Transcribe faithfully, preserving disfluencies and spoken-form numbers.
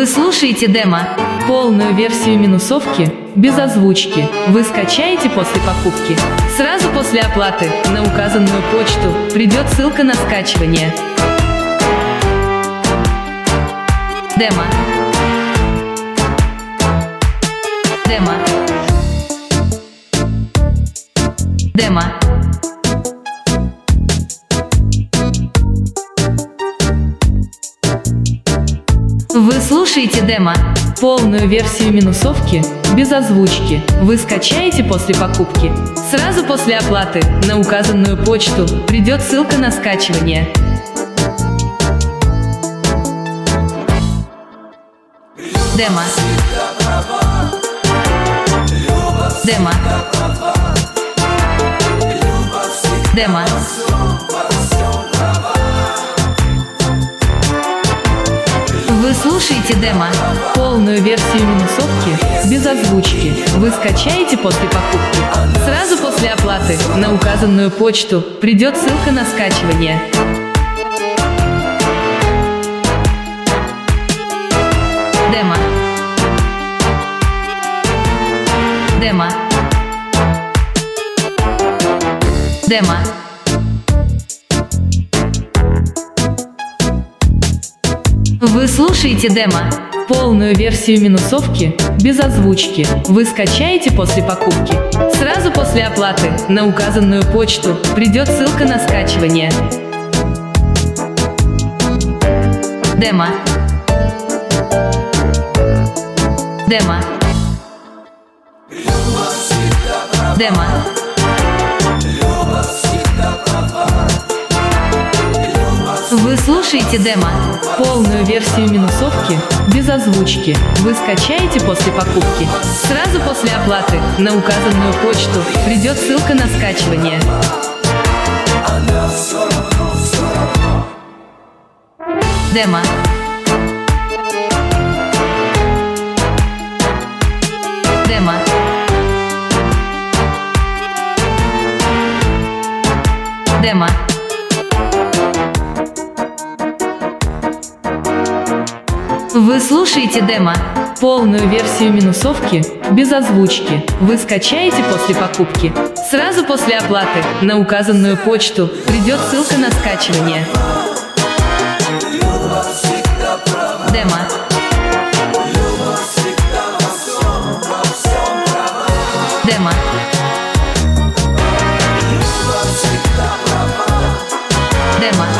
Вы слушаете демо. Полную версию минусовки без озвучки вы скачаете после покупки. Сразу после оплаты на указанную почту придет ссылка на скачивание. Демо. Демо. Демо. Вы слушаете демо. Полную версию минусовки без озвучки вы скачаете после покупки. Сразу после оплаты на указанную почту придет ссылка на скачивание. Демо. Демо. Демо. Вы слушаете демо. Полную версию минусовки без озвучки вы скачаете после покупки. Сразу после оплаты на указанную почту придет ссылка на скачивание. Демо. Демо. Демо. Вы слушаете демо. Полную версию минусовки без озвучки вы скачаете после покупки. Сразу после оплаты на указанную почту придет ссылка на скачивание. Демо. Демо. Демо. Вы слушаете демо. Полную версию минусовки без озвучки вы скачаете после покупки. Сразу после оплаты на указанную почту придет ссылка на скачивание. Демо. Демо. Демо. Вы слушаете демо. Полную версию минусовки без озвучки вы скачаете после покупки. Сразу после оплаты на указанную почту придет ссылка на скачивание. Демо. Демо. Демо.